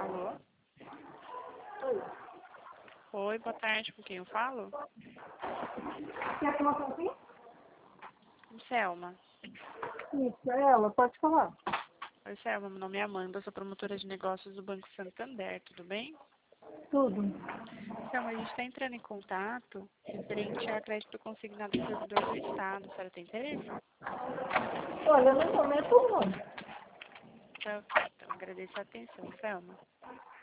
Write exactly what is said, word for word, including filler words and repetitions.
Alô? Oi. Oi, boa tarde, com quem eu falo? Quer informação aqui? Selma. Isso, é ela, pode falar. Oi, Selma, meu nome é Amanda, eu sou promotora de negócios do Banco Santander, tudo bem? Tudo. Selma, a gente está entrando em contato referente a crédito consignado do servidor do Estado, a senhora tem interesse? Olha, no momento não. Tá, ok, então agradeço a atenção, Selma.